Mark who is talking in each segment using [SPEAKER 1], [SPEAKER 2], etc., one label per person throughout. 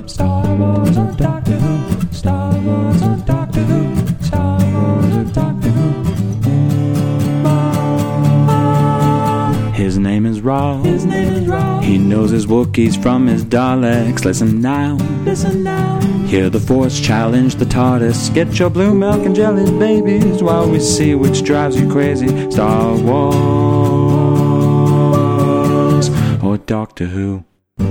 [SPEAKER 1] Star Wars or Doctor Who? Star Wars or Doctor Who? Star Wars or Doctor Who?
[SPEAKER 2] His name is Rob.
[SPEAKER 1] His name is Rob.
[SPEAKER 2] He knows his Wookiees from his Daleks. Listen now.
[SPEAKER 1] Listen now.
[SPEAKER 2] Hear the Force challenge the TARDIS. Get your blue milk and jelly babies while we see which drives you crazy. Star Wars or Doctor Who.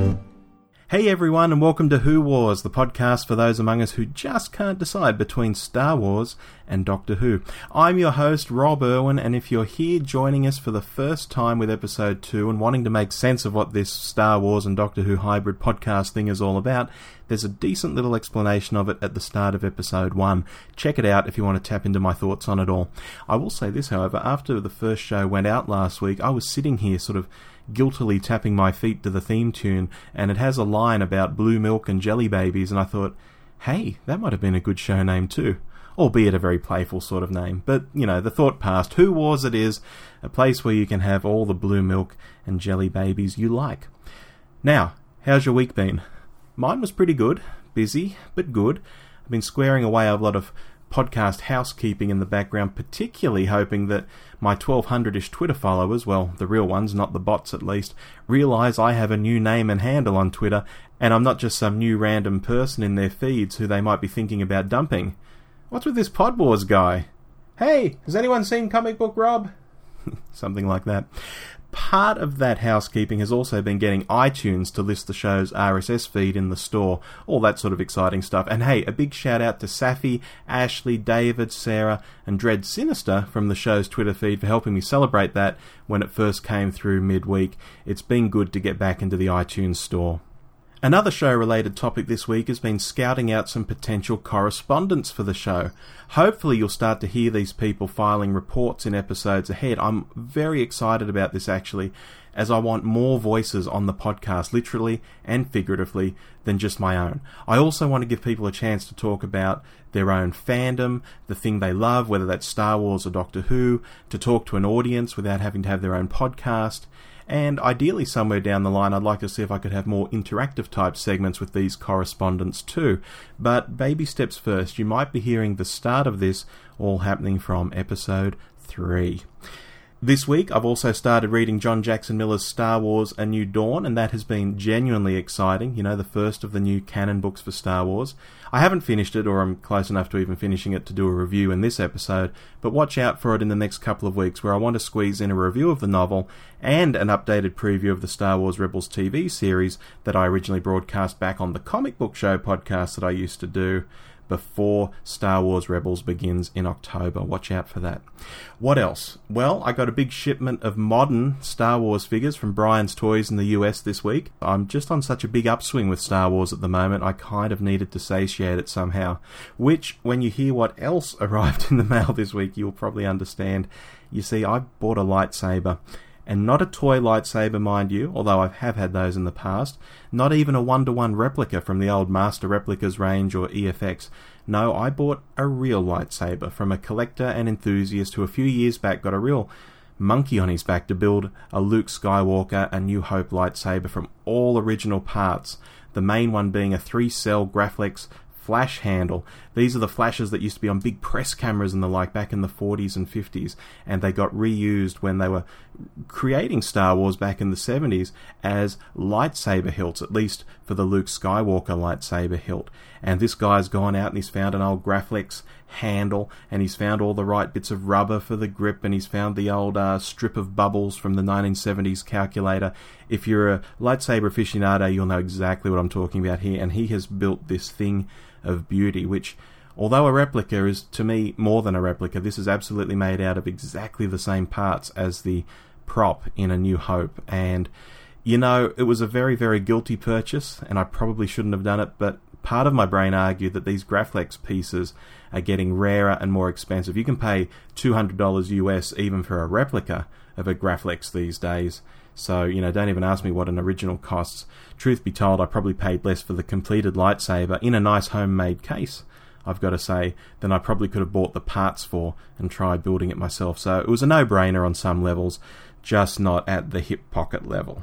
[SPEAKER 3] Hey everyone, and welcome to Who Wars, the podcast for those among us who just can't decide between Star Wars and Doctor Who. I'm your host, Rob Irwin, and if you're here joining us for the first time with episode 2 and wanting to make sense of what this Star Wars and Doctor Who hybrid podcast thing is all about, there's a decent little explanation of it at the start of episode 1. Check it out if you want to tap into my thoughts on it all. I will say this, however, after the first show went out last week, I was sitting here sort of guiltily tapping my feet to the theme tune, and it has a line about blue milk and jelly babies, and I thought, hey, that might have been a good show name too. Albeit a very playful sort of name. But, you know, the thought passed. Who Wars it is, a place where you can have all the blue milk and jelly babies you like. Now, how's your week been? Mine was pretty good. Busy, but good. I've been squaring away a lot of podcast housekeeping in the background, particularly hoping that my 1,200-ish Twitter followers, well, the real ones, not the bots at least, realise I have a new name and handle on Twitter, and I'm not just some new random person in their feeds who they might be thinking about dumping. What's with this Pod Wars guy? Hey, has anyone seen Comic Book Rob? Something like that. Part of that housekeeping has also been getting iTunes to list the show's RSS feed in the store, all that sort of exciting stuff. And hey, a big shout out to Safi, Ashley, David, Sarah and Dread Sinister from the show's Twitter feed for helping me celebrate that when it first came through midweek. It's been good to get back into the iTunes store. Another show-related topic this week has been scouting out some potential correspondents for the show. Hopefully you'll start to hear these people filing reports in episodes ahead. I'm very excited about this actually, as I want more voices on the podcast, literally and figuratively, than just my own. I also want to give people a chance to talk about their own fandom, the thing they love, whether that's Star Wars or Doctor Who, to talk to an audience without having to have their own podcast. And ideally somewhere down the line I'd like to see if I could have more interactive type segments with these correspondents too. But baby steps first. You might be hearing the start of this all happening from episode 3. This week I've also started reading John Jackson Miller's Star Wars A New Dawn, and that has been genuinely exciting, you know, the first of the new canon books for Star Wars. I haven't finished it, or I'm close enough to even finishing it to do a review in this episode, but watch out for it in the next couple of weeks where I want to squeeze in a review of the novel and an updated preview of the Star Wars Rebels TV series that I originally broadcast back on the Comic Book Show podcast that I used to do before Star Wars Rebels begins in October. Watch out for that. What else? Well, I got a big shipment of modern Star Wars figures from Brian's Toys in the US this week. I'm just on such a big upswing with Star Wars at the moment, I kind of needed to satiate it somehow. Which, when you hear what else arrived in the mail this week, you'll probably understand. You see, I bought a lightsaber. And not a toy lightsaber, mind you, although I have had those in the past. Not even a 1-to-1 replica from the old Master Replicas range or EFX. No, I bought a real lightsaber from a collector and enthusiast who a few years back got a real monkey on his back to build a Luke Skywalker A New Hope lightsaber from all original parts. The main one being a 3-cell Graflex flash handle. These are the flashes that used to be on big press cameras and the like back in the 40s and 50s, and they got reused when they were creating Star Wars back in the 70s as lightsaber hilts, at least for the Luke Skywalker lightsaber hilt. And this guy's gone out and he's found an old Graflex handle, and he's found all the right bits of rubber for the grip, and he's found the old strip of bubbles from the 1970s calculator. If you're a lightsaber aficionado, you'll know exactly what I'm talking about here, and he has built this thing of beauty, which, although a replica, is to me more than a replica. This is absolutely made out of exactly the same parts as the prop in A New Hope. And, you know, it was a very, very guilty purchase, and I probably shouldn't have done it, but part of my brain argued that these Graflex pieces are getting rarer and more expensive. You can pay $200 US even for a replica of a Graflex these days. So, you know, don't even ask me what an original costs. Truth be told, I probably paid less for the completed lightsaber in a nice homemade case, I've got to say, than I probably could have bought the parts for and tried building it myself. So it was a no-brainer on some levels, just not at the hip pocket level.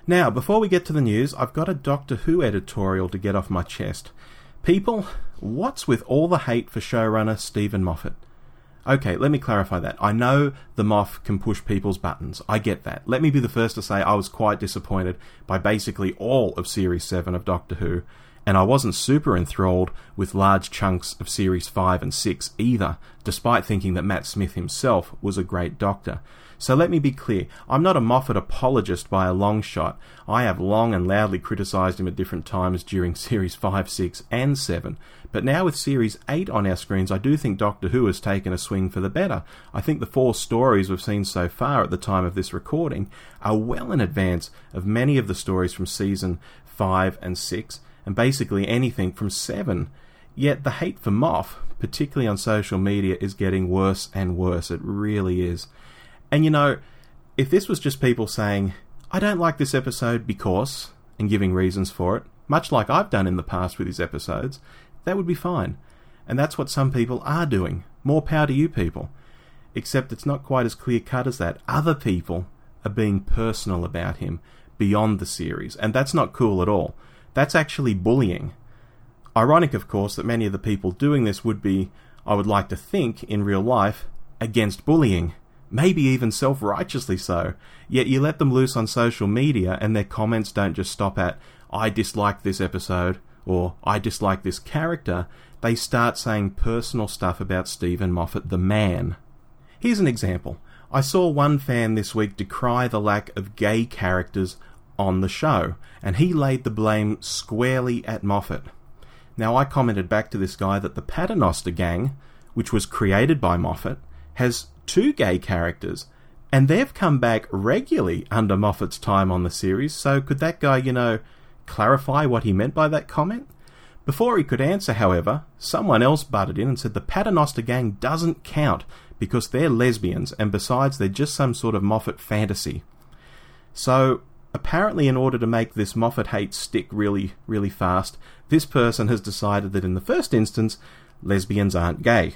[SPEAKER 3] Now, before we get to the news, I've got a Doctor Who editorial to get off my chest. People, what's with all the hate for showrunner Stephen Moffat? Okay, let me clarify that. I know the Moff can push people's buttons. I get that. Let me be the first to say I was quite disappointed by basically all of Series 7 of Doctor Who, and I wasn't super enthralled with large chunks of Series 5 and 6 either, despite thinking that Matt Smith himself was a great Doctor. So let me be clear, I'm not a Moffat apologist by a long shot. I have long and loudly criticised him at different times during Series 5, 6 and 7. But now with Series 8 on our screens, I do think Doctor Who has taken a swing for the better. I think the 4 stories we've seen so far at the time of this recording are well in advance of many of the stories from Season 5 and 6, and basically anything from 7. Yet the hate for Moff, particularly on social media, is getting worse and worse. It really is. And you know, if this was just people saying, I don't like this episode because, and giving reasons for it, much like I've done in the past with his episodes, that would be fine. And that's what some people are doing. More power to you people. Except it's not quite as clear-cut as that. Other people are being personal about him beyond the series, and that's not cool at all. That's actually bullying. Ironic, of course, that many of the people doing this would be, I would like to think, in real life, against bullying. Maybe even self-righteously so. Yet you let them loose on social media and their comments don't just stop at, I dislike this episode, or I dislike this character. They start saying personal stuff about Stephen Moffat, the man. Here's an example. I saw one fan this week decry the lack of gay characters on the show, and he laid the blame squarely at Moffat. Now, I commented back to this guy that the Paternoster Gang, which was created by Moffat, has 2 gay characters, and they've come back regularly under Moffat's time on the series, so could that guy, clarify what he meant by that comment? Before he could answer, however, someone else butted in and said the Paternoster Gang doesn't count because they're lesbians, and besides, they're just some sort of Moffat fantasy. So, apparently in order to make this Moffat hate stick really, really fast, this person has decided that in the first instance, lesbians aren't gay.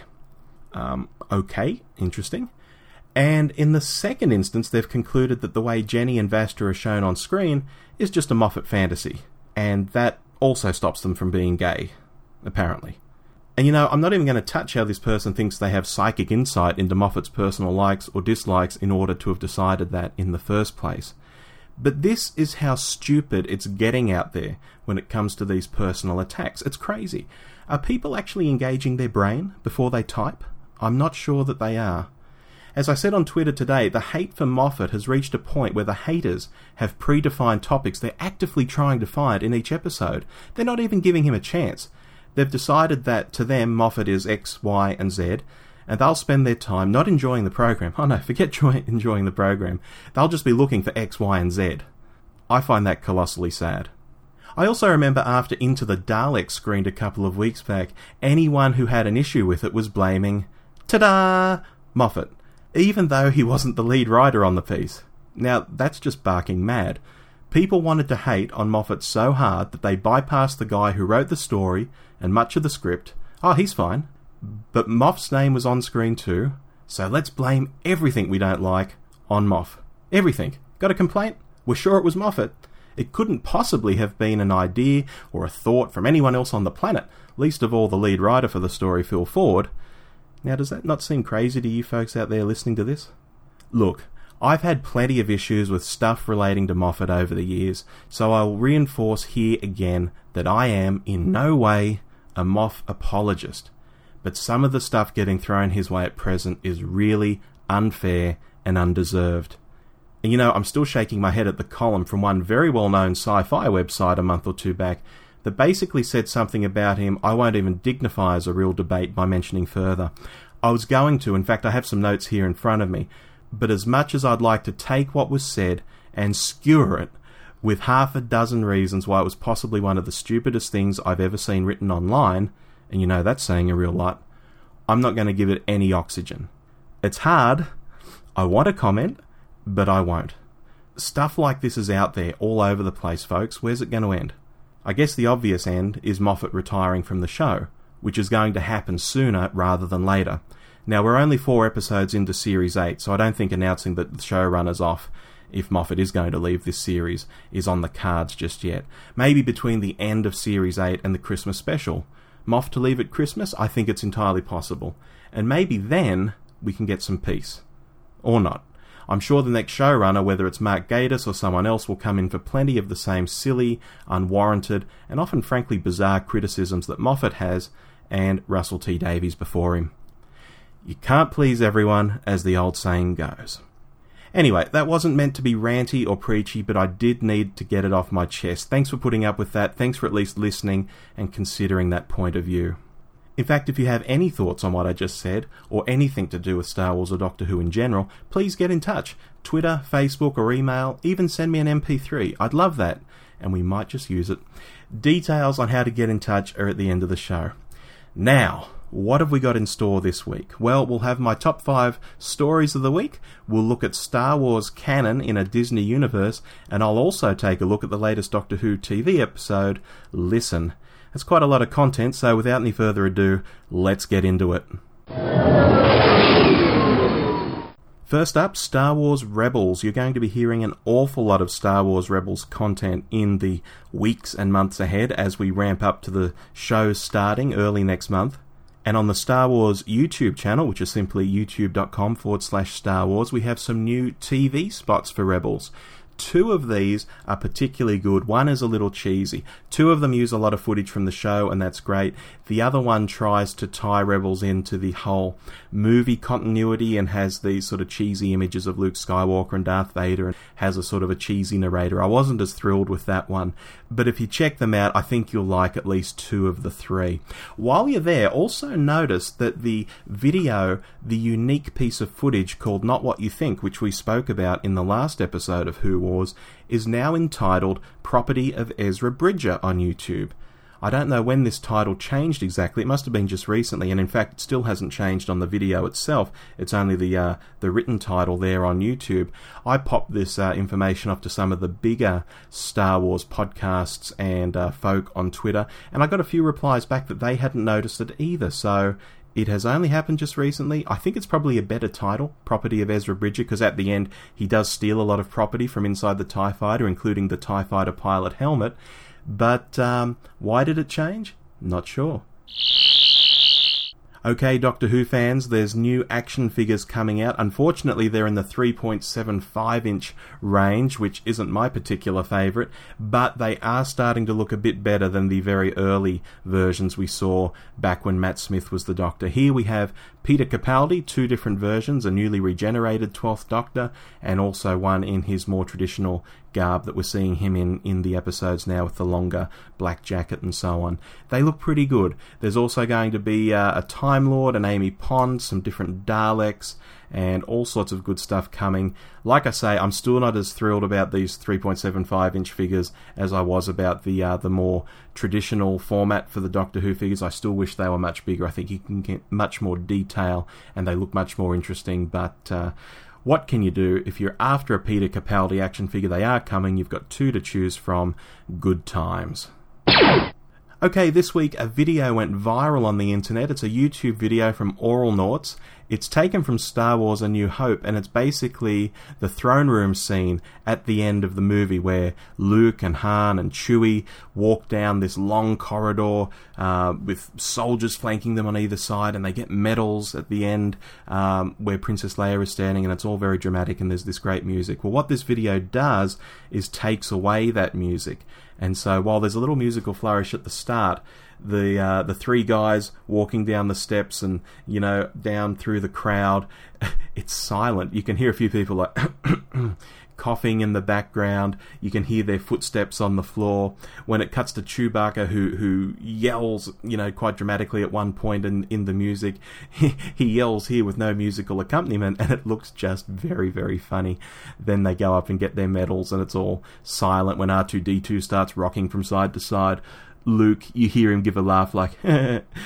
[SPEAKER 3] Okay, interesting. And in the second instance, they've concluded that the way Jenny and Vastra are shown on screen is just a Moffat fantasy, and that also stops them from being gay, apparently. And I'm not even going to touch how this person thinks they have psychic insight into Moffat's personal likes or dislikes in order to have decided that in the first place. But this is how stupid it's getting out there when it comes to these personal attacks. It's crazy. Are people actually engaging their brain before they type? I'm not sure that they are. As I said on Twitter today, the hate for Moffat has reached a point where the haters have predefined topics they're actively trying to find in each episode. They're not even giving him a chance. They've decided that to them Moffat is X, Y, and Z, and they'll spend their time not enjoying the program. Oh no, forget enjoying the program. They'll just be looking for X, Y, and Z. I find that colossally sad. I also remember after Into the Daleks screened a couple of weeks back, anyone who had an issue with it was blaming, ta-da, Moffat, even though he wasn't the lead writer on the piece. Now, that's just barking mad. People wanted to hate on Moffat so hard that they bypassed the guy who wrote the story and much of the script. Oh, he's fine. But Moff's name was on screen too, so let's blame everything we don't like on Moff. Everything. Got a complaint? We're sure it was Moffat. It couldn't possibly have been an idea or a thought from anyone else on the planet, least of all the lead writer for the story, Phil Ford. Now, does that not seem crazy to you folks out there listening to this? Look, I've had plenty of issues with stuff relating to Moffat over the years, so I'll reinforce here again that I am in no way a Moff apologist. But some of the stuff getting thrown his way at present is really unfair and undeserved. And I'm still shaking my head at the column from one very well-known sci-fi website a month or 2 back that basically said something about him I won't even dignify as a real debate by mentioning further. I was going to, in fact I have some notes here in front of me, but as much as I'd like to take what was said and skewer it with half a dozen reasons why it was possibly one of the stupidest things I've ever seen written online, and that's saying a real lot, I'm not going to give it any oxygen. It's hard. I want to comment, but I won't. Stuff like this is out there all over the place, folks. Where's it going to end? I guess the obvious end is Moffat retiring from the show, which is going to happen sooner rather than later. Now, we're only 4 episodes into Series 8, so I don't think announcing that the showrunner's off if Moffat is going to leave this series, is on the cards just yet. Maybe between the end of Series 8 and the Christmas special. Moff to leave at Christmas? I think it's entirely possible. And maybe then we can get some peace. Or not. I'm sure the next showrunner, whether it's Mark Gatiss or someone else, will come in for plenty of the same silly, unwarranted, and often frankly bizarre criticisms that Moffat has, and Russell T Davies before him. You can't please everyone, as the old saying goes. Anyway, that wasn't meant to be ranty or preachy, but I did need to get it off my chest. Thanks for putting up with that. Thanks for at least listening and considering that point of view. In fact, if you have any thoughts on what I just said, or anything to do with Star Wars or Doctor Who in general, please get in touch. Twitter, Facebook or email, even send me an MP3. I'd love that, and we might just use it. Details on how to get in touch are at the end of the show. Now, what have we got in store this week? Well, we'll have my top 5 stories of the week. We'll look at Star Wars canon in a Disney universe, and I'll also take a look at the latest Doctor Who TV episode, Listen. That's quite a lot of content, so without any further ado, let's get into it. First up, Star Wars Rebels. You're going to be hearing an awful lot of Star Wars Rebels content in the weeks and months ahead as we ramp up to the show starting early next month. And on the Star Wars YouTube channel, which is simply youtube.com/Star Wars, we have some new TV spots for Rebels. 2 of these are particularly good. One is a little cheesy. 2 of them use a lot of footage from the show, and that's great. The other one tries to tie Rebels into the whole movie continuity and has these sort of cheesy images of Luke Skywalker and Darth Vader and has a sort of a cheesy narrator. I wasn't as thrilled with that one, but if you check them out, I think you'll like at least 2 of the 3. While you're there, also notice that the video, the unique piece of footage called Not What You Think, which we spoke about in the last episode of Who Wars, is now entitled Property of Ezra Bridger on YouTube. I don't know when this title changed exactly. It must have been just recently, and in fact it still hasn't changed on the video itself. It's only the written title there on YouTube. I popped this information off to some of the bigger Star Wars podcasts and folk on Twitter, and I got a few replies back that they hadn't noticed it either, so it has only happened just recently. I think it's probably a better title, Property of Ezra Bridger, because at the end he does steal a lot of property from inside the TIE Fighter, including the TIE Fighter pilot helmet. But why did it change? Not sure. Okay, Doctor Who fans, there's new action figures coming out. Unfortunately, they're in the 3.75-inch range, which isn't my particular favourite, but they are starting to look a bit better than the very early versions we saw back when Matt Smith was the Doctor. Here we have Peter Capaldi, 2 different versions, a newly regenerated 12th Doctor, and also one in his more traditional garb that we're seeing him in the episodes now with the longer black jacket and so on. They look pretty good. There's also going to be a Time Lord, an Amy Pond, some different Daleks, and all sorts of good stuff coming. Like I say, I'm still not as thrilled about these 3.75-inch figures as I was about the more traditional format for the Doctor Who figures. I still wish they were much bigger. I think you can get much more detail and they look much more interesting, but what can you do? If you're after a Peter Capaldi action figure, they are coming. You've got 2 to choose from. Good times. Okay, this week a video went viral on the internet. It's a YouTube video from Oral Noughts. It's taken from Star Wars A New Hope, and it's basically the throne room scene at the end of the movie where Luke and Han and Chewie walk down this long corridor with soldiers flanking them on either side, and they get medals at the end where Princess Leia is standing, and it's all very dramatic, and there's this great music. Well, what this video does is takes away that music. And so while there's a little musical flourish at the start, the 3 guys walking down the steps and, you know, down through the crowd, it's silent. You can hear a few people like coughing in the background. You can hear their footsteps on the floor. When it cuts to Chewbacca, who yells, you know, quite dramatically at one point in the music, he yells here with no musical accompaniment, and it looks just very, very funny. Then they go up and get their medals, and it's all silent. When R2-D2 starts rocking from side to side, Luke, you hear him give a laugh like,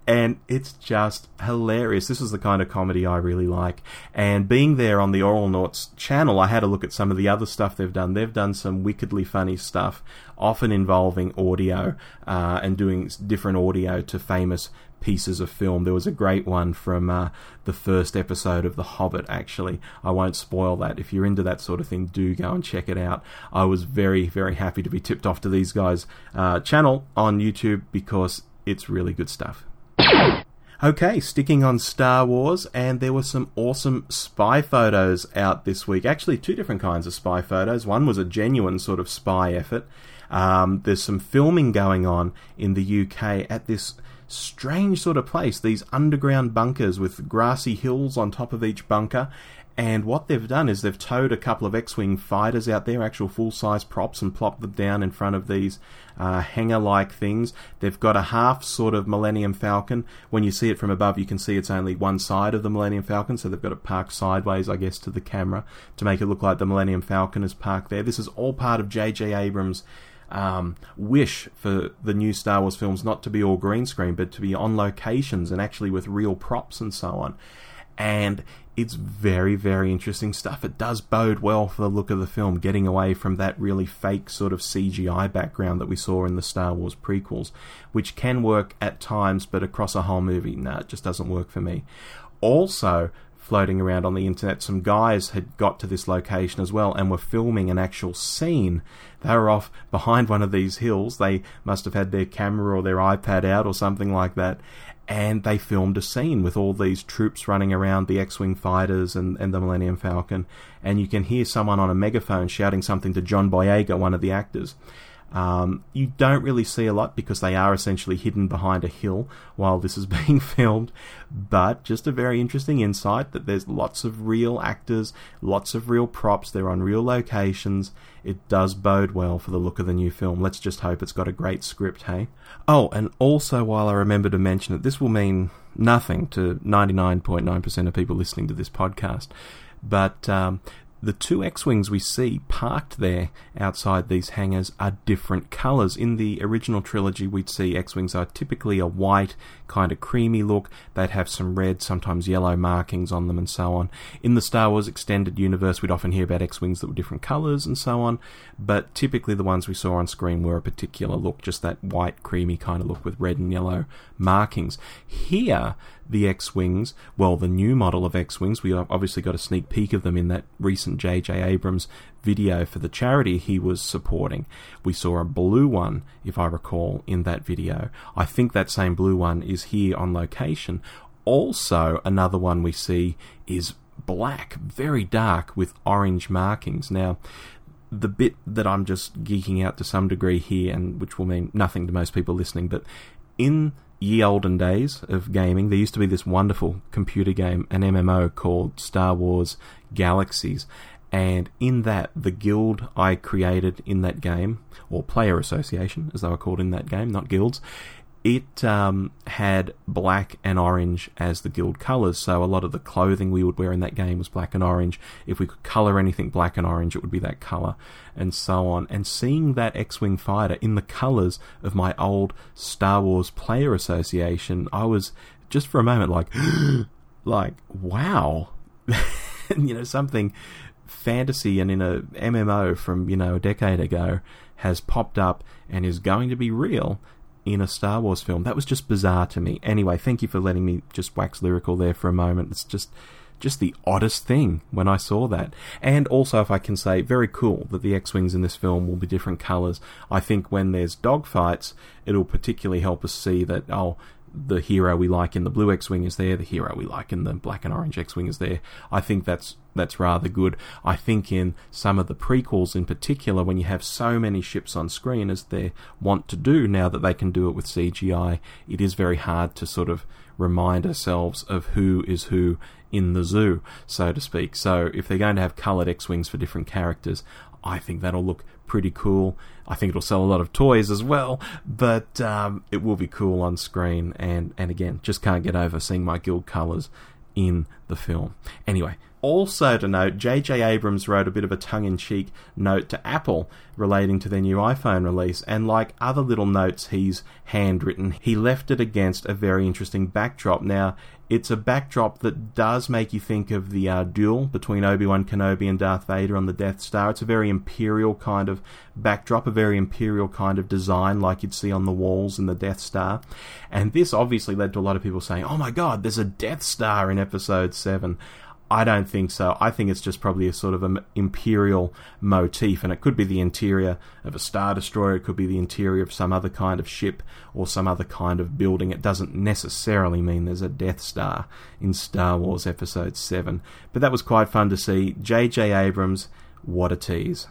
[SPEAKER 3] And it's just hilarious. This is the kind of comedy I really like. And being there on the Auralnauts channel, I had a look at some of the other stuff they've done. They've done some wickedly funny stuff, often involving audio and doing different audio to famous pieces of film. There was a great one from the first episode of The Hobbit, actually. I won't spoil that. If you're into that sort of thing, do go and check it out. I was very, very happy to be tipped off to these guys' channel on YouTube because it's really good stuff. Okay, sticking on Star Wars, and there were some awesome spy photos out this week. Actually, two different kinds of spy photos. One was a genuine sort of spy effort. There's some filming going on in the UK at this strange sort of place, these underground bunkers with grassy hills on top of each bunker. And what they've done is they've towed a couple of X-Wing fighters out there, actual full-size props, and plopped them down in front of these hangar-like things. They've got a half sort of Millennium Falcon. When you see it from above, you can see it's only one side of the Millennium Falcon, so they've got it parked sideways, I guess, to the camera to make it look like the Millennium Falcon is parked there. This is all part of J.J. Abrams' wish for the new Star Wars films not to be all green screen, but to be on locations and actually with real props and so on. And it's very, very interesting stuff. It does bode well for the look of the film, getting away from that really fake sort of CGI background that we saw in the Star Wars prequels, which can work at times, but across a whole movie, it just doesn't work for me. Also, floating around on the internet, some guys had got to this location as well and were filming an actual scene. They were off behind one of these hills. They must have had their camera or their iPad out or something like that, and they filmed a scene with all these troops running around the X-Wing fighters and the Millennium Falcon, and you can hear someone on a megaphone shouting something to John Boyega, one of the actors. You don't really see a lot because they are essentially hidden behind a hill while this is being filmed, but just a very interesting insight that there's lots of real actors, lots of real props, they're on real locations. It does bode well for the look of the new film. Let's just hope it's got a great script, hey? Oh, and also, while I remember to mention it, this will mean nothing to 99.9% of people listening to this podcast, but the two X-Wings we see parked there outside these hangars are different colours. In the original trilogy, we'd see X-Wings are typically a white, kind of creamy look. They'd have some red, sometimes yellow markings on them and so on. In the Star Wars Extended Universe, we'd often hear about X-Wings that were different colours and so on, but typically the ones we saw on screen were a particular look, just that white, creamy kind of look with red and yellow markings. Here, the X-Wings, well, the new model of X-Wings, we obviously got a sneak peek of them in that recent J.J. Abrams video for the charity he was supporting. We saw a blue one, if I recall, in that video. I think that same blue one is here on location. Also, another one we see is black, very dark, with orange markings. Now, the bit that I'm just geeking out to some degree here, and which will mean nothing to most people listening, but in ye olden days of gaming, there used to be this wonderful computer game, an MMO called Star Wars Galaxies, and in that, the guild I created in that game, or player association as they were called in that game, not guilds, it had black and orange as the guild colours, so a lot of the clothing we would wear in that game was black and orange. If we could colour anything black and orange, it would be that colour, and so on. And seeing that X-Wing fighter in the colours of my old Star Wars player association, I was just for a moment like, wow. Something fantasy and in a MMO from, a decade ago has popped up and is going to be real in a Star Wars film. That was just bizarre to me. Anyway, thank you for letting me just wax lyrical there for a moment. It's just the oddest thing when I saw that. And also, if I can say, very cool that the X-Wings in this film will be different colours. I think when there's dogfights, it'll particularly help us see that, the hero we like in the blue X-Wing is there, the hero we like in the black and orange X-Wing is there. I think that's rather good. I think in some of the prequels in particular, when you have so many ships on screen, as they want to do now that they can do it with CGI, it is very hard to sort of remind ourselves of who is who in the zoo, so to speak. So if they're going to have coloured X-Wings for different characters, I think that'll look pretty cool. I think it'll sell a lot of toys as well, but it will be cool on screen, and again, just can't get over seeing my guild colours in the film. Anyway, Also to note, J.J. Abrams wrote a bit of a tongue-in-cheek note to Apple relating to their new iPhone release, and like other little notes he's handwritten, he left it against a very interesting backdrop. Now, it's a backdrop that does make you think of the duel between Obi-Wan Kenobi and Darth Vader on the Death Star. It's a very imperial kind of backdrop, a very imperial kind of design like you'd see on the walls in the Death Star. And this obviously led to a lot of people saying, oh my god, there's a Death Star in Episode 7. I don't think so. I think it's just probably a sort of an imperial motif, and it could be the interior of a Star Destroyer, it could be the interior of some other kind of ship or some other kind of building. It doesn't necessarily mean there's a Death Star in Star Wars Episode 7. But that was quite fun to see. J.J. Abrams, what a tease.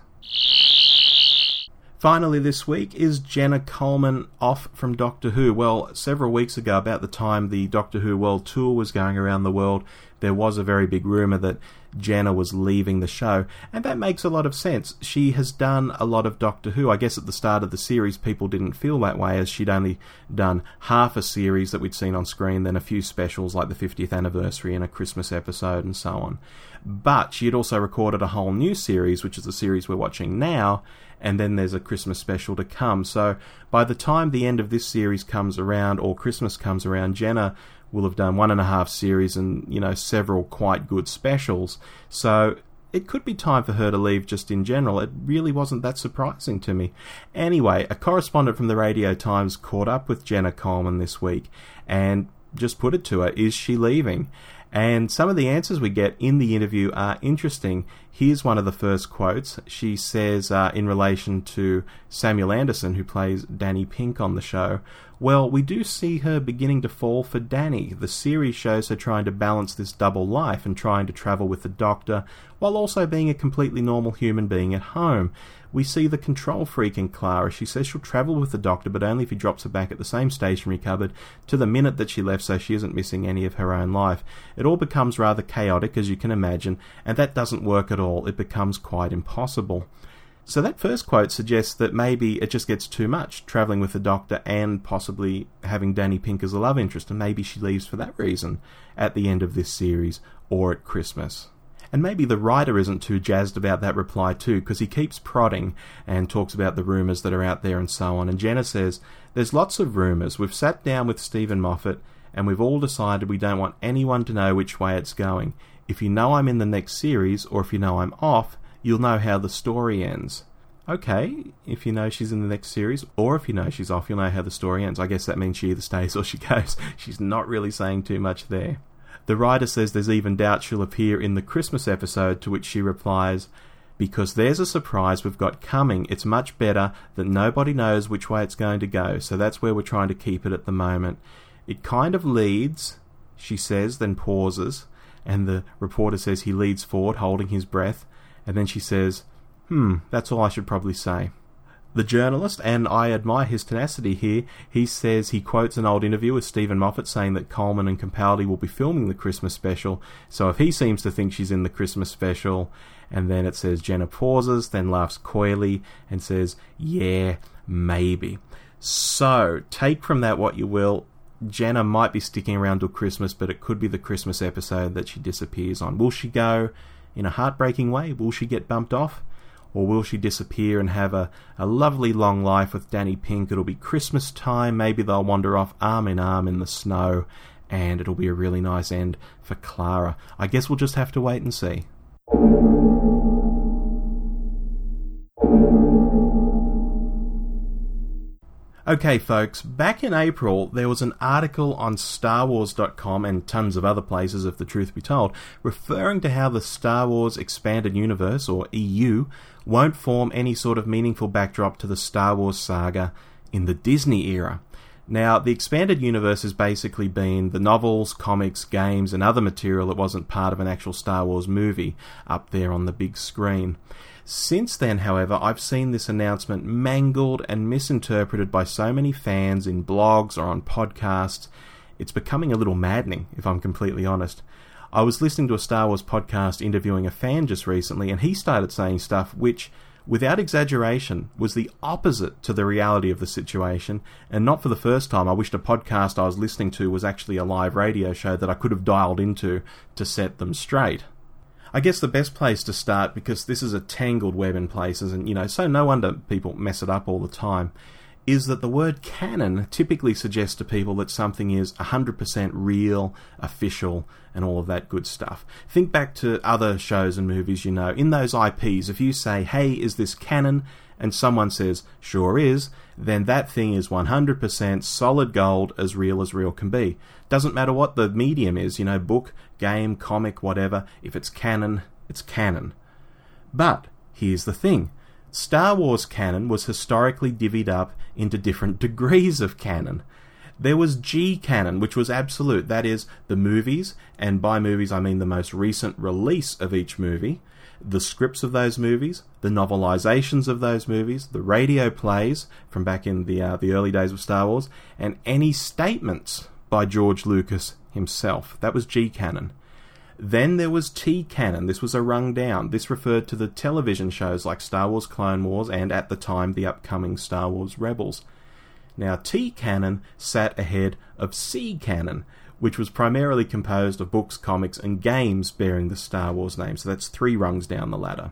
[SPEAKER 3] Finally this week, is Jenna Coleman off from Doctor Who? Well, several weeks ago, about the time the Doctor Who World Tour was going around the world, there was a very big rumour that Jenna was leaving the show, and that makes a lot of sense. She has done a lot of Doctor Who. I guess at the start of the series people didn't feel that way, as she'd only done half a series that we'd seen on screen, then a few specials like the 50th anniversary and a Christmas episode and so on. But she had also recorded a whole new series, which is the series we're watching now, and then there's a Christmas special to come. So by the time the end of this series comes around, or Christmas comes around, Jenna will have done 1.5 series and, several quite good specials. So it could be time for her to leave just in general. It really wasn't that surprising to me. Anyway, a correspondent from the Radio Times caught up with Jenna Coleman this week and just put it to her, is she leaving? And some of the answers we get in the interview are interesting. Here's one of the first quotes. She says, in relation to Samuel Anderson, who plays Danny Pink on the show, well, we do see her beginning to fall for Danny. The series shows her trying to balance this double life and trying to travel with the Doctor, while also being a completely normal human being at home. We see the control freak in Clara. She says she'll travel with the Doctor, but only if he drops her back at the same stationery cupboard to the minute that she left, so she isn't missing any of her own life. It all becomes rather chaotic, as you can imagine, and that doesn't work at all. It becomes quite impossible. So that first quote suggests that maybe it just gets too much, travelling with the Doctor and possibly having Danny Pink as a love interest, and maybe she leaves for that reason at the end of this series or at Christmas. And maybe the writer isn't too jazzed about that reply too, because he keeps prodding and talks about the rumours that are out there and so on. And Jenna says, there's lots of rumours. We've sat down with Stephen Moffat and we've all decided we don't want anyone to know which way it's going. If you know I'm in the next series, or if you know I'm off, you'll know how the story ends. Okay, if you know she's in the next series, or if you know she's off, you'll know how the story ends. I guess that means she either stays or she goes. She's not really saying too much there. The writer says there's even doubt she'll appear in the Christmas episode, to which she replies, because there's a surprise we've got coming. It's much better that nobody knows which way it's going to go, so that's where we're trying to keep it at the moment. It kind of leads, she says, then pauses, and the reporter says he leads forward, holding his breath, and then she says, that's all I should probably say. The journalist, and I admire his tenacity here, he says he quotes an old interview with Stephen Moffat saying that Coleman and Capaldi will be filming the Christmas special, so if he seems to think she's in the Christmas special, and then it says Jenna pauses, then laughs coyly, and says, yeah, maybe. So, take from that what you will. Jenna might be sticking around till Christmas, but it could be the Christmas episode that she disappears on. Will she go in a heartbreaking way? Will she get bumped off? Or will she disappear and have a lovely long life with Danny Pink? It'll be Christmas time, maybe they'll wander off arm in arm in the snow, and it'll be a really nice end for Clara. I guess we'll just have to wait and see. Okay, folks, back in April, there was an article on StarWars.com and tons of other places, if the truth be told, referring to how the Star Wars Expanded Universe, or EU, won't form any sort of meaningful backdrop to the Star Wars saga in the Disney era. Now, the Expanded Universe has basically been the novels, comics, games, and other material that wasn't part of an actual Star Wars movie up there on the big screen. Since then, however, I've seen this announcement mangled and misinterpreted by so many fans in blogs or on podcasts. It's becoming a little maddening, if I'm completely honest. I was listening to a Star Wars podcast interviewing a fan just recently, and he started saying stuff which, without exaggeration, was the opposite to the reality of the situation, and not for the first time. I wished a podcast I was listening to was actually a live radio show that I could have dialed into to set them straight. I guess the best place to start, because this is a tangled web in places, and so no wonder people mess it up all the time, is that the word canon typically suggests to people that something is 100% real, official, and all of that good stuff. Think back to other shows and movies, in those IPs, if you say, hey, is this canon? And someone says, sure is, then that thing is 100% solid gold, as real can be. Doesn't matter what the medium is, book, game, comic, whatever. If it's canon, it's canon. But here's the thing. Star Wars canon was historically divvied up into different degrees of canon. There was G canon, which was absolute. That is, the movies, and by movies I mean the most recent release of each movie, the scripts of those movies, the novelizations of those movies, the radio plays from back in the early days of Star Wars, and any statements by George Lucas himself. That was G canon. Then there was T canon. This was a rung down. This referred to the television shows like Star Wars Clone Wars and, at the time, the upcoming Star Wars Rebels. Now, T canon sat ahead of C canon, which was primarily composed of books, comics, and games bearing the Star Wars name. So that's 3 rungs down the ladder.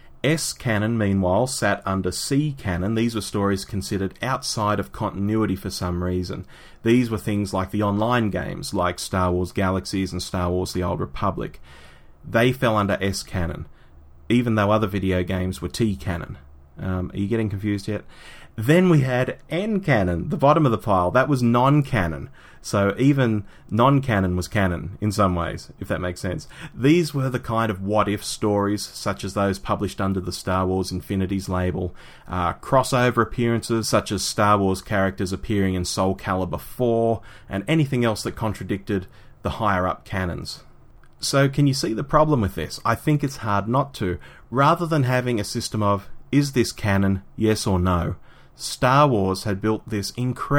[SPEAKER 3] S canon, meanwhile, sat under C canon. These were stories considered outside of continuity for some reason. These were things like the online games, like Star Wars Galaxies and Star Wars The Old Republic. They fell under S canon, even though other video games were T canon. Are you getting confused yet? Then we had N canon, the bottom of the pile. That was non-canon. So even non-canon was canon in some ways, if that makes sense. These were the kind of what-if stories, such as those published under the Star Wars Infinities label, crossover appearances, such as Star Wars characters appearing in Soul Calibur 4, and anything else that contradicted the higher-up canons. So can you see the problem with this? I think it's hard not to. Rather than having a system of, is this canon, yes or no, Star Wars had built this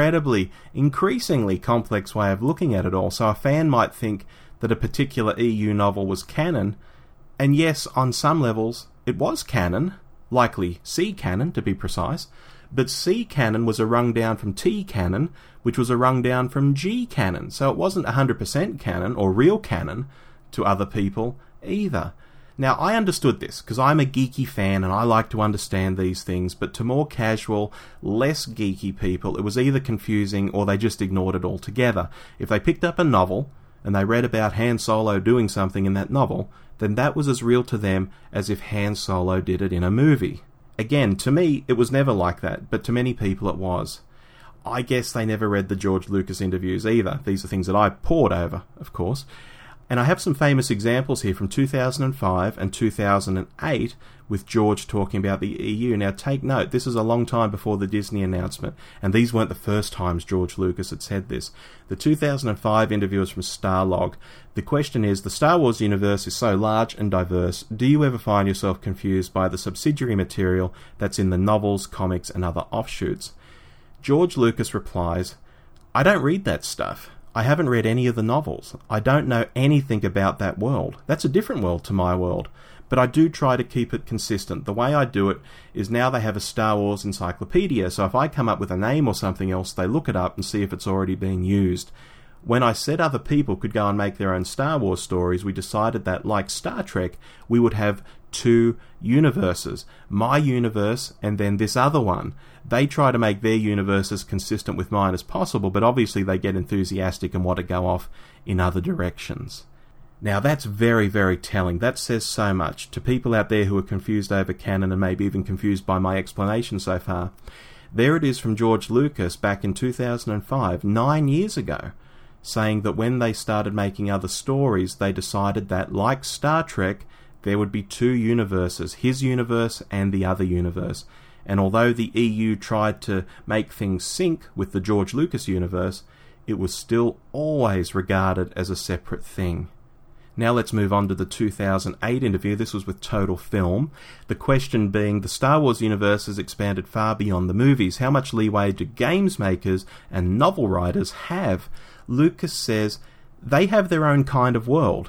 [SPEAKER 3] increasingly complex way of looking at it all. So a fan might think that a particular EU novel was canon, and yes, on some levels, it was canon, likely C canon to be precise, but C canon was a rung down from T canon, which was a rung down from G canon, so it wasn't 100% canon or real canon to other people either. Now, I understood this, because I'm a geeky fan and I like to understand these things, but to more casual, less geeky people, it was either confusing or they just ignored it altogether. If they picked up a novel and they read about Han Solo doing something in that novel, then that was as real to them as if Han Solo did it in a movie. Again, to me, it was never like that, but to many people it was. I guess they never read the George Lucas interviews either. These are things that I pored over, of course. And I have some famous examples here from 2005 and 2008 with George talking about the EU. Now take note, this is a long time before the Disney announcement, and these weren't the first times George Lucas had said this. The 2005 interview is from Starlog. The question is, the Star Wars universe is so large and diverse, do you ever find yourself confused by the subsidiary material that's in the novels, comics, and other offshoots? George Lucas replies, I don't read that stuff. I haven't read any of the novels. I don't know anything about that world. That's a different world to my world. But I do try to keep it consistent. The way I do it is now they have a Star Wars encyclopedia, so if I come up with a name or something else, they look it up and see if it's already been used. When I said other people could go and make their own Star Wars stories, we decided that, like Star Trek, we would have 2 universes. My universe and then this other one. They try to make their universe as consistent with mine as possible, but obviously they get enthusiastic and want to go off in other directions. Now that's very, very telling. That says so much to people out there who are confused over canon and maybe even confused by my explanation so far. There it is from George Lucas back in 2005, 9 years ago, saying that when they started making other stories, they decided that, like Star Trek, there would be 2 universes, his universe and the other universe. And although the EU tried to make things sync with the George Lucas universe, it was still always regarded as a separate thing. Now let's move on to the 2008 interview. This was with Total Film. The question being, the Star Wars universe has expanded far beyond the movies. How much leeway do games makers and novel writers have? Lucas says they have their own kind of world.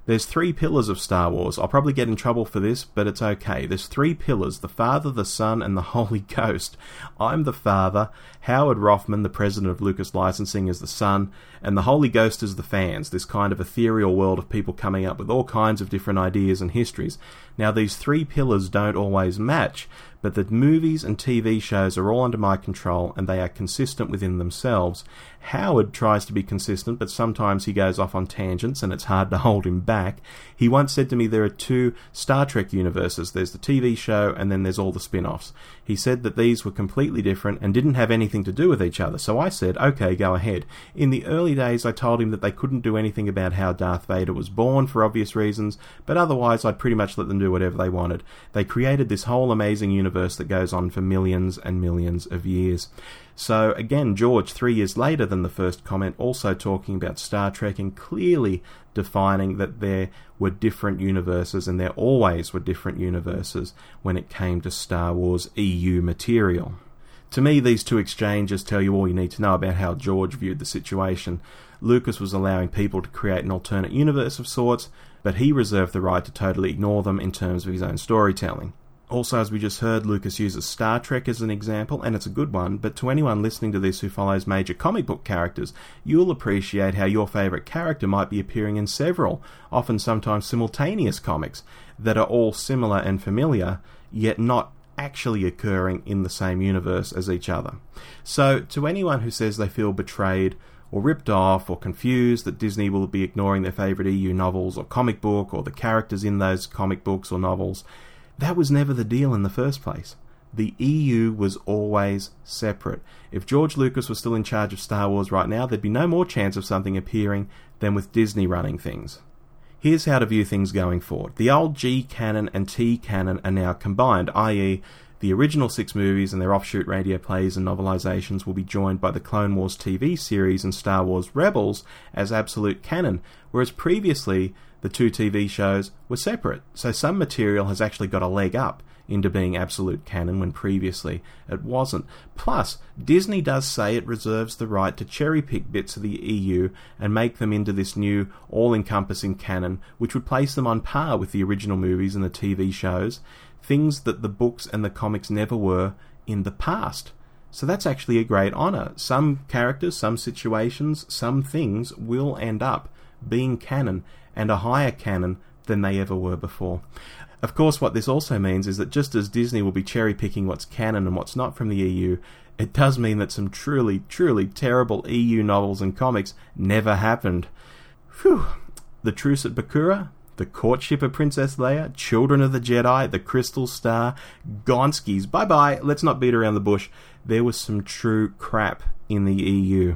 [SPEAKER 3] There's 3 pillars of Star Wars. I'll probably get in trouble for this, but it's okay. There's 3 pillars: the Father, the Son, and the Holy Ghost. I'm the Father, Howard Rothman, the president of Lucas Licensing, is the Son, and the Holy Ghost is the fans, this kind of ethereal world of people coming up with all kinds of different ideas and histories. Now, these 3 pillars don't always match, but the movies and TV shows are all under my control, and they are consistent within themselves. Howard tries to be consistent, but sometimes he goes off on tangents, and it's hard to hold him back. He once said to me there are 2 Star Trek universes. There's the TV show, and then there's all the spin-offs. He said that these were completely different and didn't have anything to do with each other, so I said, okay, go ahead. In the early days, I told him that they couldn't do anything about how Darth Vader was born for obvious reasons, but otherwise I'd pretty much let them do whatever they wanted. They created this whole amazing universe that goes on for millions and millions of years. So again, George, 3 years later than the first comment, also talking about Star Trek and clearly defining that there were different universes, and there always were different universes when it came to Star Wars EU material. To me, these 2 exchanges tell you all you need to know about how George viewed the situation. Lucas was allowing people to create an alternate universe of sorts, but he reserved the right to totally ignore them in terms of his own storytelling. Also, as we just heard, Lucas uses Star Trek as an example, and it's a good one, but to anyone listening to this who follows major comic book characters, you'll appreciate how your favourite character might be appearing in several, often sometimes simultaneous comics, that are all similar and familiar, yet not actually occurring in the same universe as each other. So, to anyone who says they feel betrayed, or ripped off, or confused that Disney will be ignoring their favourite EU novels or comic book, or the characters in those comic books or novels, that was never the deal in the first place. The EU was always separate. If George Lucas was still in charge of Star Wars right now, there'd be no more chance of something appearing than with Disney running things. Here's how to view things going forward. The old G canon and T canon are now combined, i.e. the original 6 movies and their offshoot radio plays and novelizations will be joined by the Clone Wars TV series and Star Wars Rebels as absolute canon, whereas previously the 2 TV shows were separate. So some material has actually got a leg up into being absolute canon when previously it wasn't. Plus, Disney does say it reserves the right to cherry-pick bits of the EU and make them into this new all-encompassing canon, which would place them on par with the original movies and the TV shows, things that the books and the comics never were in the past. So that's actually a great honour. Some characters, some situations, some things will end up being canon, and a higher canon than they ever were before. Of course, what this also means is that just as Disney will be cherry-picking what's canon and what's not from the EU, it does mean that some truly, truly terrible EU novels and comics never happened. Phew. The Truce at Bakura, The Courtship of Princess Leia, Children of the Jedi, The Crystal Star, Gonskis. Bye-bye, let's not beat around the bush. There was some true crap in the EU.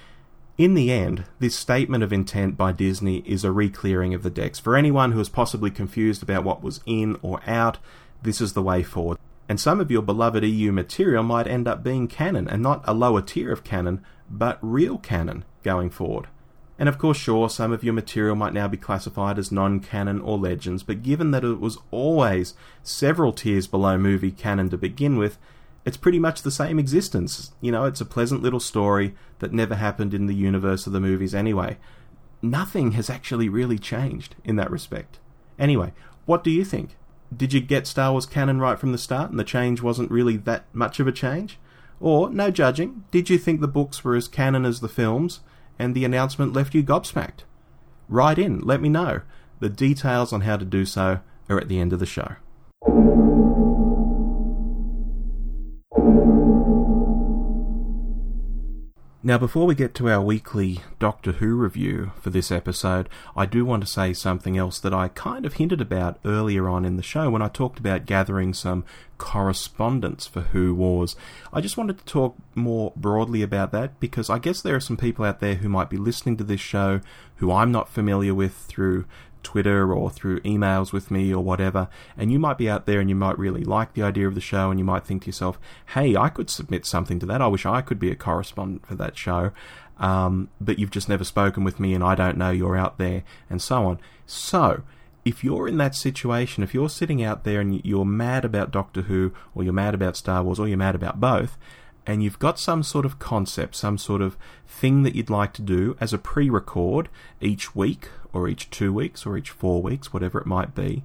[SPEAKER 3] In the end, this statement of intent by Disney is a re-clearing of the decks. For anyone who is possibly confused about what was in or out, this is the way forward. And some of your beloved EU material might end up being canon, and not a lower tier of canon, but real canon going forward. And of course, sure, some of your material might now be classified as non-canon or legends, but given that it was always several tiers below movie canon to begin with, it's pretty much the same existence. You know, it's a pleasant little story that never happened in the universe of the movies anyway. Nothing has actually really changed in that respect. Anyway, what do you think? Did you get Star Wars canon right from the start and the change wasn't really that much of a change? Or, no judging, did you think the books were as canon as the films and the announcement left you gobsmacked? Write in, let me know. The details on how to do so are at the end of the show. Now, before we get to our weekly Doctor Who review for this episode, I do want to say something else that I kind of hinted about earlier on in the show when I talked about gathering some correspondence for Who Wars. I just wanted to talk more broadly about that because I guess there are some people out there who might be listening to this show who I'm not familiar with through Twitter or through emails with me or whatever, and you might be out there and you might really like the idea of the show and you might think to yourself, hey, I could submit something to that, I wish I could be a correspondent for that show, but you've just never spoken with me and I don't know you're out there, and so on. So, if you're in that situation, if you're sitting out there and you're mad about Doctor Who, or you're mad about Star Wars, or you're mad about both, and you've got some sort of concept, some sort of thing that you'd like to do as a pre-record each week, or each 2 weeks, or each 4 weeks, whatever it might be,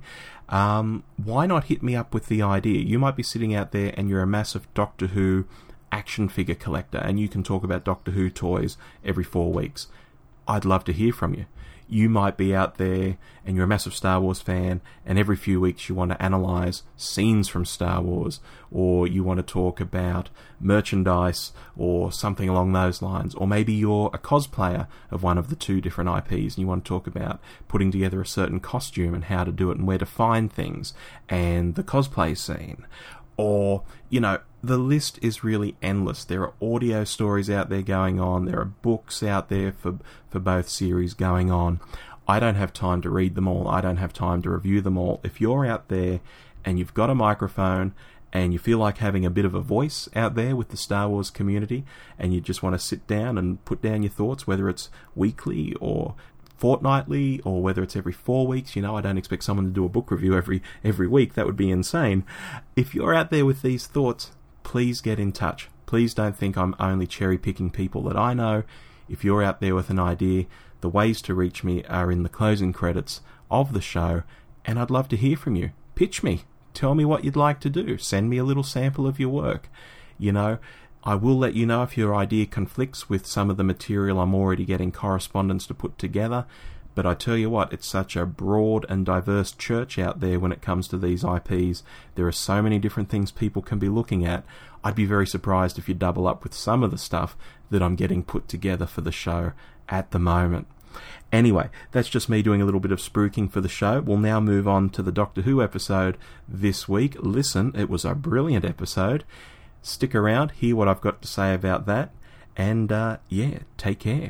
[SPEAKER 3] why not hit me up with the idea? You might be sitting out there and you're a massive Doctor Who action figure collector, and you can talk about Doctor Who toys every 4 weeks. I'd love to hear from you. You might be out there and you're a massive Star Wars fan, and every few weeks you want to analyse scenes from Star Wars, or you want to talk about merchandise or something along those lines, or maybe you're a cosplayer of one of the 2 different IPs and you want to talk about putting together a certain costume and how to do it and where to find things and the cosplay scene. Or, you know, the list is really endless. There are audio stories out there going on. There are books out there for both series going on. I don't have time to read them all. I don't have time to review them all. If you're out there and you've got a microphone and you feel like having a bit of a voice out there with the Star Wars community, and you just want to sit down and put down your thoughts, whether it's weekly or fortnightly, or whether it's every 4 weeks. You know, I don't expect someone to do a book review every week. That would be insane. If you're out there with these thoughts, please get in touch. Please don't think I'm only cherry-picking people that I know. If you're out there with an idea, the ways to reach me are in the closing credits of the show, and I'd love to hear from you. Pitch me. Tell me what you'd like to do. Send me a little sample of your work. You know, I will let you know if your idea conflicts with some of the material I'm already getting correspondence to put together, but I tell you what, it's such a broad and diverse church out there when it comes to these IPs. There are so many different things people can be looking at. I'd be very surprised if you double up with some of the stuff that I'm getting put together for the show at the moment. Anyway, that's just me doing a little bit of spruiking for the show. We'll now move on to the Doctor Who episode this week. Listen, it was a brilliant episode. Stick around, hear what I've got to say about that, and take care.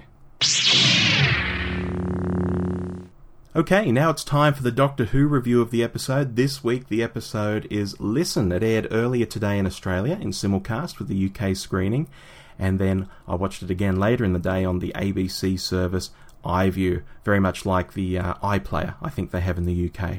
[SPEAKER 3] Okay, now it's time for the Doctor Who review of the episode. This week the episode is Listen. It aired earlier today in Australia in simulcast with the UK screening, and then I watched it again later in the day on the ABC service iView, very much like the iPlayer I think they have in the UK.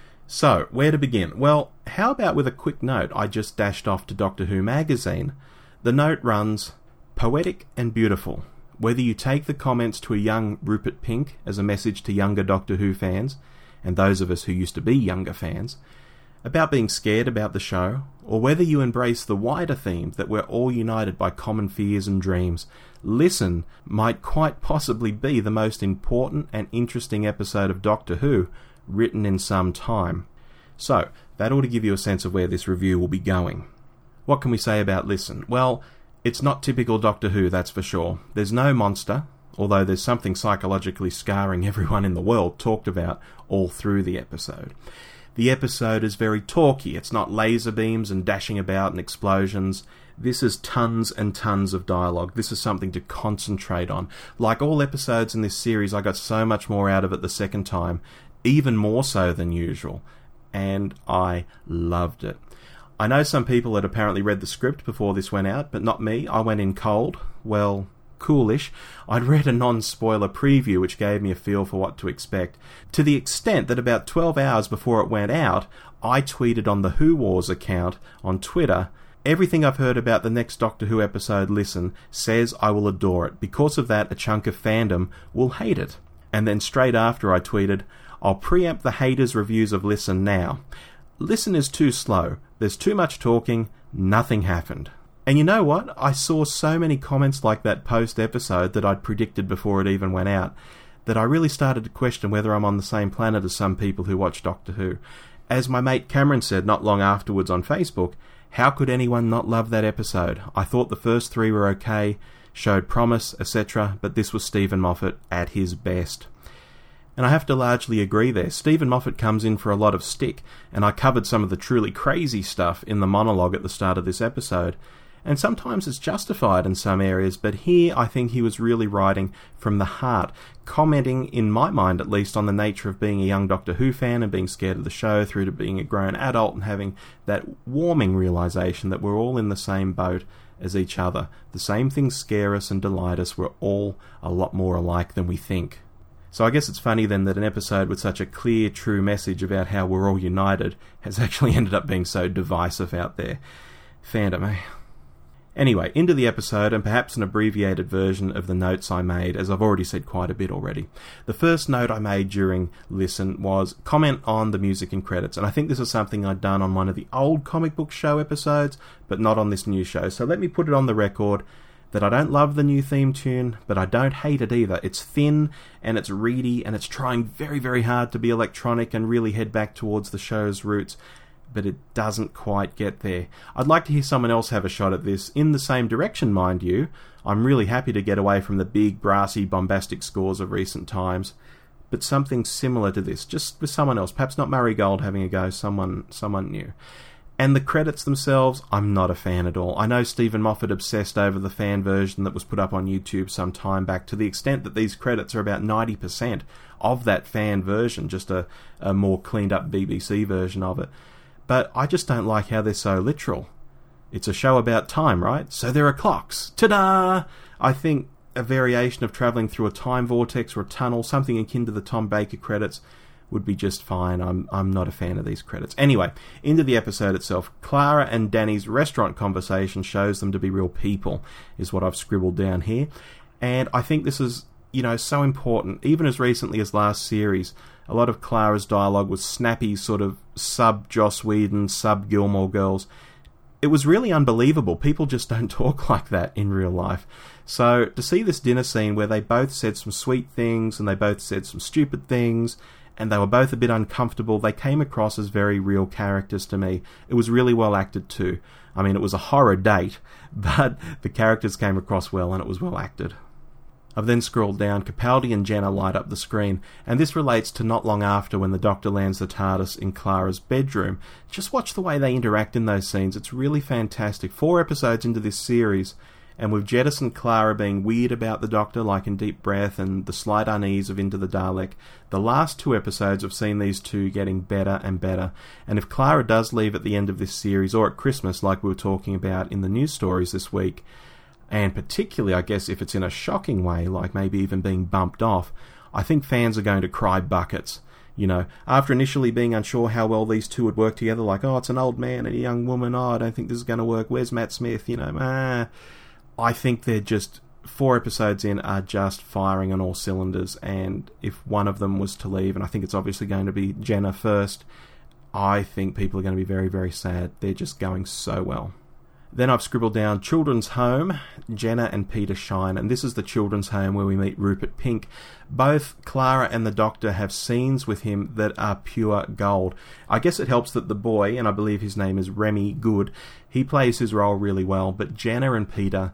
[SPEAKER 3] So, where to begin? Well, how about with a quick note I just dashed off to Doctor Who magazine. The note runs, "Poetic and beautiful. Whether you take the comments to a young Rupert Pink as a message to younger Doctor Who fans, and those of us who used to be younger fans, about being scared about the show, or whether you embrace the wider theme that we're all united by common fears and dreams, Listen might quite possibly be the most important and interesting episode of Doctor Who written in some time." So, that ought to give you a sense of where this review will be going. What can we say about Listen? Well, it's not typical Doctor Who, that's for sure. There's no monster, although there's something psychologically scarring everyone in the world talked about all through the episode. The episode is very talky. It's not laser beams and dashing about and explosions. This is tons and tons of dialogue. This is something to concentrate on. Like all episodes in this series, I got so much more out of it the second time, even more so than usual, and I loved it. I know some people had apparently read the script before this went out, but not me. I went in cold. Well, coolish. I'd read a non-spoiler preview which gave me a feel for what to expect, to the extent that about 12 hours before it went out, I tweeted on the Who Wars account on Twitter, "Everything I've heard about the next Doctor Who episode, Listen, says I will adore it. Because of that, a chunk of fandom will hate it." And then straight after I tweeted, "I'll preempt the haters' reviews of Listen now. Listen is too slow. There's too much talking. Nothing happened." And you know what? I saw so many comments like that post-episode that I'd predicted before it even went out, that I really started to question whether I'm on the same planet as some people who watch Doctor Who. As my mate Cameron said not long afterwards on Facebook, how could anyone not love that episode? I thought the first 3 were okay, showed promise, etc., but this was Stephen Moffat at his best. And I have to largely agree there. Stephen Moffat comes in for a lot of stick, and I covered some of the truly crazy stuff in the monologue at the start of this episode. And sometimes it's justified in some areas, but here I think he was really writing from the heart, commenting, in my mind at least, on the nature of being a young Doctor Who fan and being scared of the show, through to being a grown adult and having that warming realisation that we're all in the same boat as each other. The same things scare us and delight us. We're all a lot more alike than we think. So I guess it's funny then that an episode with such a clear, true message about how we're all united has actually ended up being so divisive out there. Fandom, eh? Anyway, into the episode, and perhaps an abbreviated version of the notes I made, as I've already said quite a bit already. The first note I made during listen was comment on the music and credits, and I think this is something I'd done on one of the old comic book show episodes, but not on this new show. So let me put it on the record that I don't love the new theme tune, but I don't hate it either. It's thin, and it's reedy, and it's trying very, very hard to be electronic and really head back towards the show's roots, but it doesn't quite get there. I'd like to hear someone else have a shot at this, in the same direction, mind you. I'm really happy to get away from the big, brassy, bombastic scores of recent times, but something similar to this, just with someone else, perhaps not Murray Gold having a go, someone new. And the credits themselves, I'm not a fan at all. I know Stephen Moffat obsessed over the fan version that was put up on YouTube some time back, to the extent that these credits are about 90% of that fan version, just a more cleaned up BBC version of it. But I just don't like how they're so literal. It's a show about time, right? So there are clocks. Ta-da! I think a variation of travelling through a time vortex or a tunnel, something akin to the Tom Baker credits, would be just fine. I'm not a fan of these credits. Anyway, into the episode itself. Clara and Danny's restaurant conversation shows them to be real people, is what I've scribbled down here. And I think this is, so important. Even as recently as last series, a lot of Clara's dialogue was snappy, sort of sub-Joss Whedon, sub-Gilmore Girls. It was really unbelievable. People just don't talk like that in real life. So to see this dinner scene where they both said some sweet things and they both said some stupid things, and they were both a bit uncomfortable, they came across as very real characters to me. It was really well acted too. I mean, it was a horror date, but the characters came across well and it was well acted. I've then scrolled down. Capaldi and Jenna light up the screen, and this relates to not long after when the Doctor lands the TARDIS in Clara's bedroom. Just watch the way they interact in those scenes. It's really fantastic. 4 episodes into this series, and we've jettisoned Clara being weird about the Doctor, like in Deep Breath and the slight unease of Into the Dalek. The last 2 episodes have seen these two getting better and better, and if Clara does leave at the end of this series, or at Christmas like we were talking about in the news stories this week, and particularly, I guess, if it's in a shocking way, like maybe even being bumped off, I think fans are going to cry buckets. After initially being unsure how well these two would work together, like, oh, it's an old man and a young woman, oh, I don't think this is going to work, where's Matt Smith, I think they're just, 4 episodes in, are just firing on all cylinders, and if one of them was to leave, and I think it's obviously going to be Jenna first, I think people are going to be very, very sad. They're just going so well. Then I've scribbled down Children's Home. Jenna and Peter shine, and this is the children's home where we meet Rupert Pink. Both Clara and the Doctor have scenes with him that are pure gold. I guess it helps that the boy, and I believe his name is Remy Good, he plays his role really well, but Jenna and Peter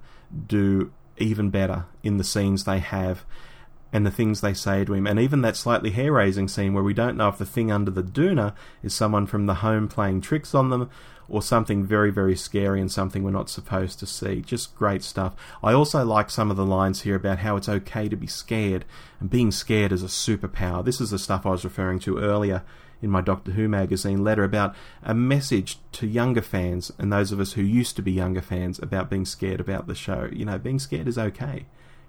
[SPEAKER 3] do even better in the scenes they have and the things they say to him, and even that slightly hair-raising scene where we don't know if the thing under the doona is someone from the home playing tricks on them, or something very, very scary and something we're not supposed to see. Just great stuff. I also like some of the lines here about how it's okay to be scared, and being scared is a superpower. This is the stuff I was referring to earlier in my Doctor Who magazine letter, about a message to younger fans, and those of us who used to be younger fans, about being scared about the show. Being scared is okay.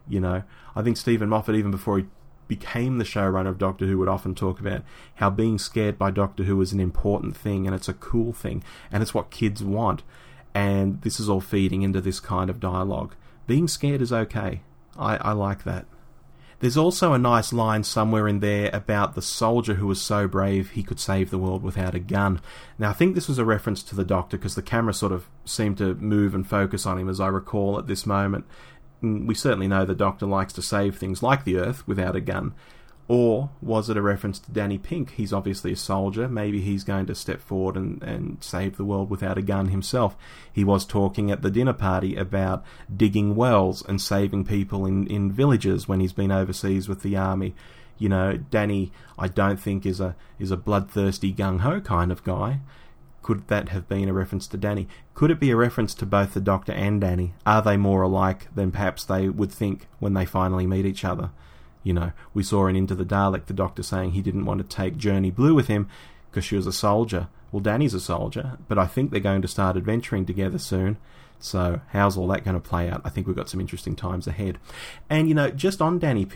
[SPEAKER 3] I think Stephen Moffat, even before he became the showrunner of Doctor Who, would often talk about how being scared by Doctor Who is an important thing, and it's a cool thing, and it's what kids want. And this is all feeding into this kind of dialogue. Being scared is okay. I like that. There's also a nice line somewhere in there about the soldier who was so brave he could save the world without a gun. Now, I think this was a reference to the Doctor, because the camera sort of seemed to move and focus on him, as I recall at this moment. We certainly know the Doctor likes to save things like the Earth without a gun. Or was it a reference to Danny Pink? He's obviously a soldier. Maybe he's going to step forward and save the world without a gun himself. He was talking at the dinner party about digging wells and saving people in villages when he's been overseas with the army. Danny, I don't think is a bloodthirsty gung-ho kind of guy. Could that have been a reference to Danny? Could it be a reference to both the Doctor and Danny? Are they more alike than perhaps they would think when they finally meet each other? We saw in Into the Dalek the Doctor saying he didn't want to take Journey Blue with him because she was a soldier. Well, Danny's a soldier, but I think they're going to start adventuring together soon. So how's all that going to play out? I think we've got some interesting times ahead. And, just on Danny Pink,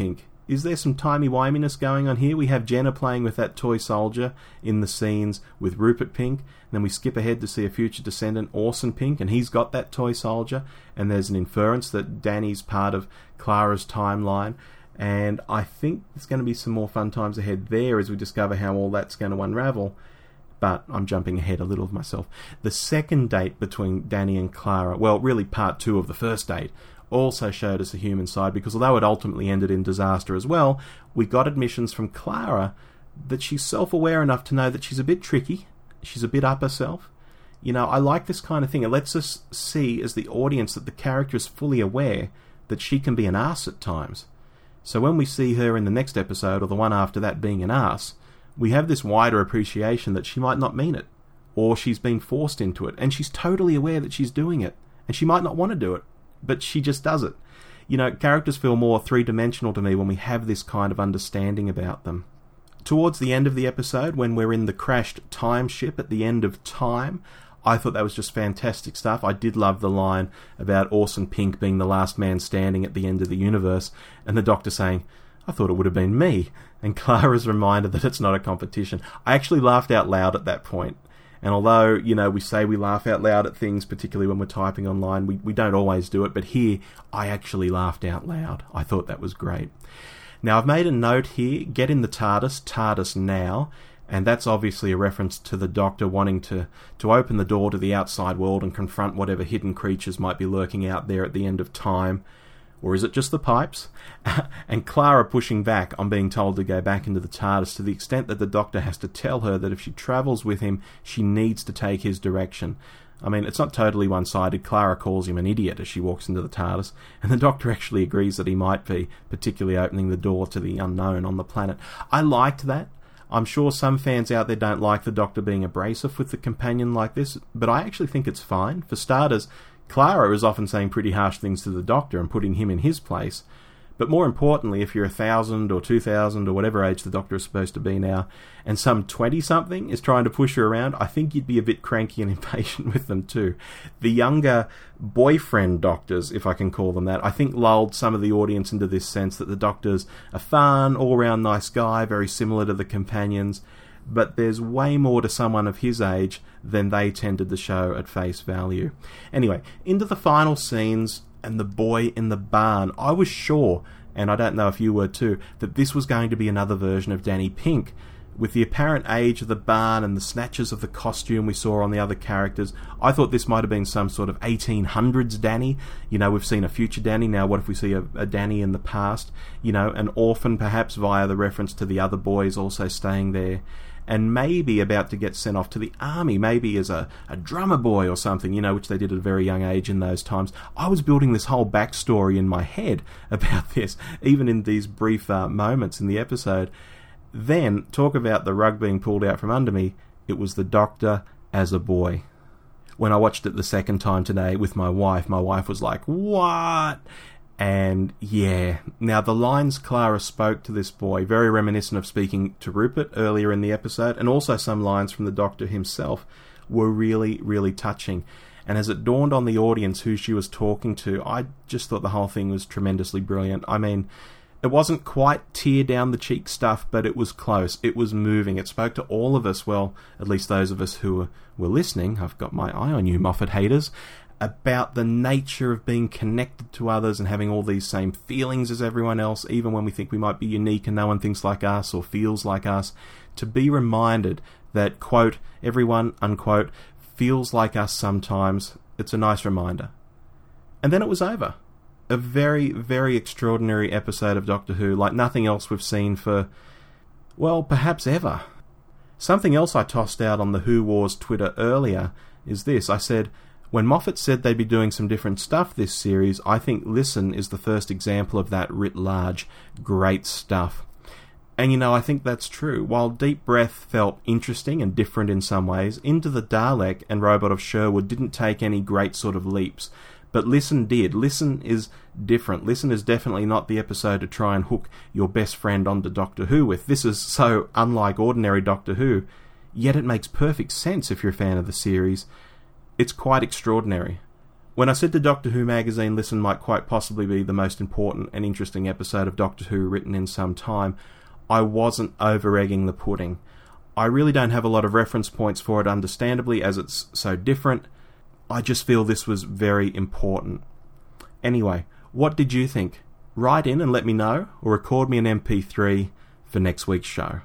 [SPEAKER 3] Is there some timey-wiminess going on here? We have Jenna playing with that toy soldier in the scenes with Rupert Pink, and then we skip ahead to see a future descendant, Orson Pink, and he's got that toy soldier, and there's an inference that Danny's part of Clara's timeline, and I think there's going to be some more fun times ahead there as we discover how all that's going to unravel. But I'm jumping ahead a little of myself. The second date between Danny and Clara, well, really part 2 of the first date, also showed us a human side, because although it ultimately ended in disaster as well, we got admissions from Clara that she's self-aware enough to know that she's a bit tricky, she's a bit up herself. You know, I like this kind of thing. It lets us see as the audience that the character is fully aware that she can be an arse at times. So when we see her in the next episode, or the one after that, being an arse, we have this wider appreciation that she might not mean it, or she's been forced into it, and she's totally aware that she's doing it, and she might not want to do it, but she just does it. You know, characters feel more three-dimensional to me when we have this kind of understanding about them. Towards the end of the episode, when we're in the crashed time ship at the end of time, I thought that was just fantastic stuff. I did love the line about Orson Pink being the last man standing at the end of the universe, and the Doctor saying, "I thought it would have been me," and Clara's reminder that it's not a competition. I actually laughed out loud at that point. And although, you know, we say we laugh out loud at things, particularly when we're typing online, we don't always do it, but here I actually laughed out loud. I thought that was great. Now, I've made a note here, get in the TARDIS now, and that's obviously a reference to the Doctor wanting to open the door to the outside world and confront whatever hidden creatures might be lurking out there at the end of time. Or is it just the pipes? And Clara pushing back on being told to go back into the TARDIS, to the extent that the Doctor has to tell her that if she travels with him, she needs to take his direction. I mean, it's not totally one-sided. Clara calls him an idiot as she walks into the TARDIS, and the Doctor actually agrees that he might be, particularly opening the door to the unknown on the planet. I liked that. I'm sure some fans out there don't like the Doctor being abrasive with the companion like this, but I actually think it's fine. For starters, Clara is often saying pretty harsh things to the Doctor and putting him in his place. But more importantly, if you're 1,000 or 2,000 or whatever age the Doctor is supposed to be now, and some 20-something is trying to push her around, I think you'd be a bit cranky and impatient with them too. The younger boyfriend Doctors, if I can call them that, I think lulled some of the audience into this sense that the Doctor's a fun, all-round nice guy, very similar to the companions, but there's way more to someone of his age than they tended to show at face value. Anyway, into the final scenes and the boy in the barn. I was sure, and I don't know if you were too, that this was going to be another version of Danny Pink. With the apparent age of the barn and the snatches of the costume we saw on the other characters, I thought this might have been some sort of 1800s Danny. You know, we've seen a future Danny, now what if we see a Danny in the past? You know, an orphan perhaps via the reference to the other boys also staying there. And maybe about to get sent off to the army, maybe as a drummer boy or something, you know, which they did at a very young age in those times. I was building this whole backstory in my head about this, even in these brief moments in the episode. Then, talk about the rug being pulled out from under me, it was the Doctor as a boy. When I watched it the second time today with my wife was like, "What?" And yeah, now the lines Clara spoke to this boy, very reminiscent of speaking to Rupert earlier in the episode, and also some lines from the Doctor himself, were really, really touching. And as it dawned on the audience who she was talking to, I just thought the whole thing was tremendously brilliant. I mean, it wasn't quite tear down the cheek stuff, but it was close. It was moving. It spoke to all of us, well, at least those of us who were listening. I've got my eye on you, Moffat haters. About the nature of being connected to others and having all these same feelings as everyone else, even when we think we might be unique and no one thinks like us or feels like us, to be reminded that, quote, everyone, unquote, feels like us sometimes. It's a nice reminder. And then it was over. A very, very extraordinary episode of Doctor Who, like nothing else we've seen for, well, perhaps ever. Something else I tossed out on the Who Wars Twitter earlier is this. I said, when Moffat said they'd be doing some different stuff this series, I think Listen is the first example of that writ large. Great stuff. And you know, I think that's true. While Deep Breath felt interesting and different in some ways, Into the Dalek and Robot of Sherwood didn't take any great sort of leaps. But Listen did. Listen is different. Listen is definitely not the episode to try and hook your best friend onto Doctor Who with. This is so unlike ordinary Doctor Who, yet it makes perfect sense if you're a fan of the series. It's quite extraordinary. When I said the Doctor Who magazine listen might quite possibly be the most important and interesting episode of Doctor Who written in some time, I wasn't over-egging the pudding. I really don't have a lot of reference points for it, understandably, as it's so different. I just feel this was very important. Anyway, what did you think? Write in and let me know, or record me an MP3 for next week's show.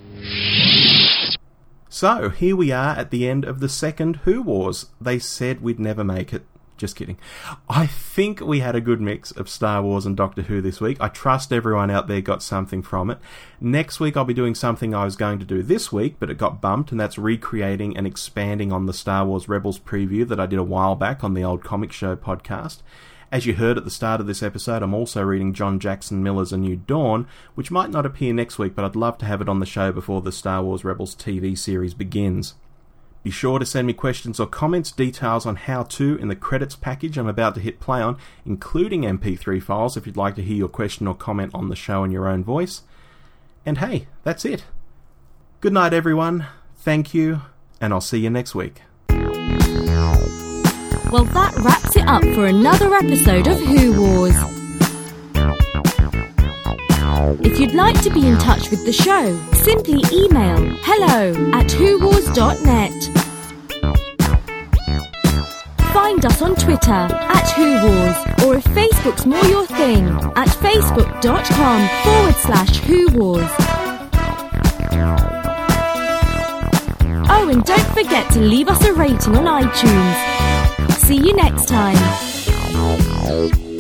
[SPEAKER 3] So, here we are at the end of the second Who Wars. They said we'd never make it. Just kidding. I think we had a good mix of Star Wars and Doctor Who this week. I trust everyone out there got something from it. Next week I'll be doing something I was going to do this week, but it got bumped, and that's recreating and expanding on the Star Wars Rebels preview that I did a while back on the old Comic Show podcast. As you heard at the start of this episode, I'm also reading John Jackson Miller's A New Dawn, which might not appear next week, but I'd love to have it on the show before the Star Wars Rebels TV series begins. Be sure to send me questions or comments, details on how to in the credits package I'm about to hit play on, including MP3 files if you'd like to hear your question or comment on the show in your own voice. And hey, that's it. Good night, everyone. Thank you, and I'll see you next week.
[SPEAKER 4] Well, that wraps it up for another episode of Who Wars. If you'd like to be in touch with the show, simply email hello@whowars.net. Find us on Twitter @WhoWars, or if Facebook's more your thing, at facebook.com/WhoWars. Oh, and don't forget to leave us a rating on iTunes. See you next time.